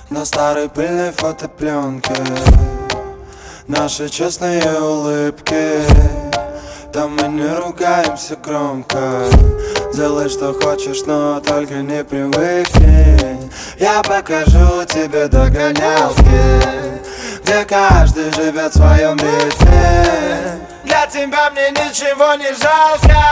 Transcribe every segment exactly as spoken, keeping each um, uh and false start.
На старой пыльной фотопленке наши честные улыбки. Там мы не ругаемся громко. Делай, что хочешь, но только не привыкни. Я покажу тебе догонялки, где каждый живет в своем ритме. Для тебя мне ничего не жалко.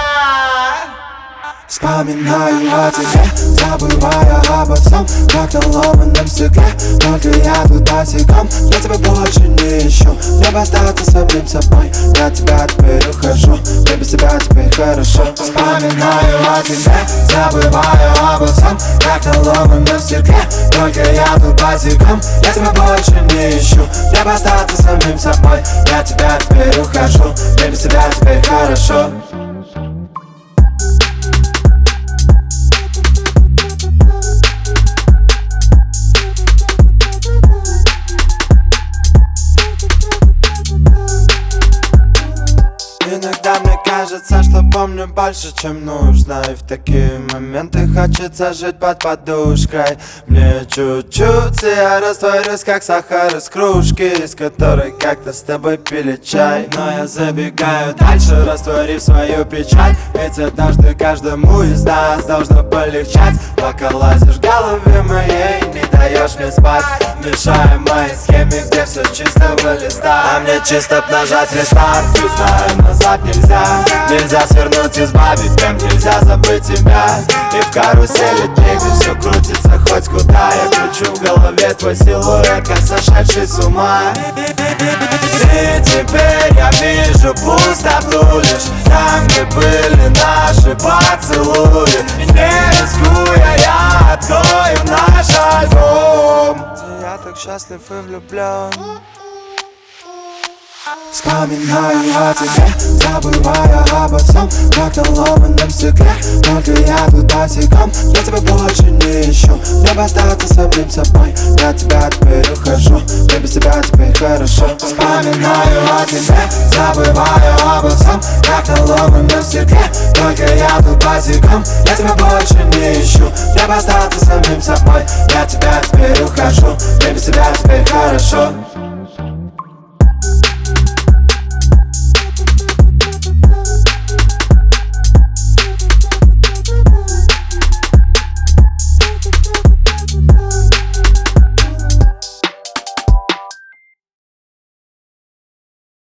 Вспоминаю о тебе, забывая обо всем, как на ломаном стекле. Только я тут босиком, я тебя больше не ищу. Мне бы остаться самим собой, я от тебя теперь ухожу. Мне без тебя теперь хорошо. Вспоминаю о тебе, забывая обо всем, как на ломаном стекле. Только я тут босиком, я тебя больше не ищу. Мне бы остаться самим собой, я от тебя теперь ухожу. Мне без тебя теперь хорошо. Иногда мне кажется, что помню больше, чем нужно. И в такие моменты хочется жить под подушкой. Мне чуть-чуть, и я растворюсь, как сахар из кружки, из которой как-то с тобой пили чай. Но я забегаю дальше, растворив свою печаль. Ведь однажды каждому из нас должно полегчать. Пока лазишь в голове моей, не даешь мне спать, мешая моей схеме, где все чистого листа. А мне чисто б нажать рестарт, и знаю, назад нельзя. Нельзя свернуть, избавить, прям нельзя забыть тебя. И в карусели дней, где все крутится хоть куда. Я кручу в голове твой силуэт, как сошедший с ума. И теперь я вижу пустоту лишь там, где были наши поцелуи. И не рискуя, я открою наш альбом, где я так счастлив и влюблен. Вспоминаю о тебе, забывая обо всем, как на ломаном стекле. Только я тут босиком, я тебя больше не ищу. Мне бы остаться самим собой, я от тебя теперь ухожу. Мне без тебя теперь хорошо. Вспоминаю о тебе, забывая обо всем, как на ломаном стекле. Только я тут босиком, я тебя больше не ищу. Мне бы остаться самим собой, я от тебя